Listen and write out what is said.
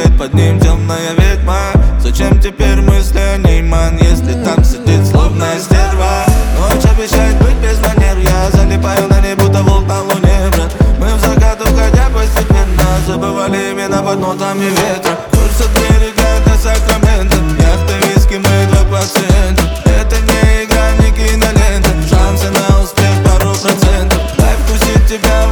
сидит под ним темная ведьма. Зачем теперь мысли о ней, ман, если там сидит злобная стерва? Ночь обещает быть без манер, я залипаю на ней, будто волк на луне, брат. Мы в закат уходя постепенно забывали имена под нотами ветра. Курс от берега до Сакрамента, яхта, виски, мы 2%. Это не игра, не кинолента, шансы на успех пару процентов. Лайф тусит тебя